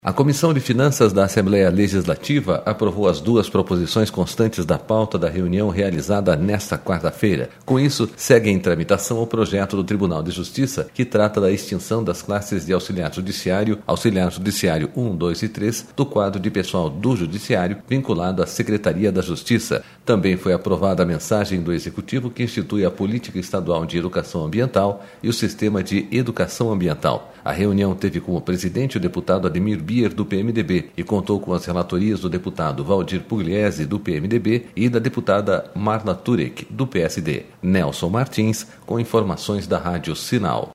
A Comissão de Finanças da Assembleia Legislativa aprovou as duas proposições constantes da pauta da reunião realizada nesta quarta-feira. Com isso, segue em tramitação o projeto do Tribunal de Justiça, que trata da extinção das classes de auxiliar judiciário 1, 2 e 3, do quadro de pessoal do Judiciário vinculado à Secretaria da Justiça. Também foi aprovada a mensagem do Executivo que institui a Política Estadual de Educação Ambiental e o Sistema de Educação Ambiental. A reunião teve como presidente o deputado Ademir Bier, do PMDB, e contou com as relatorias do deputado Valdir Pugliese, do PMDB, e da deputada Marla Turek, do PSD. Nelson Martins, com informações da Rádio Sinal.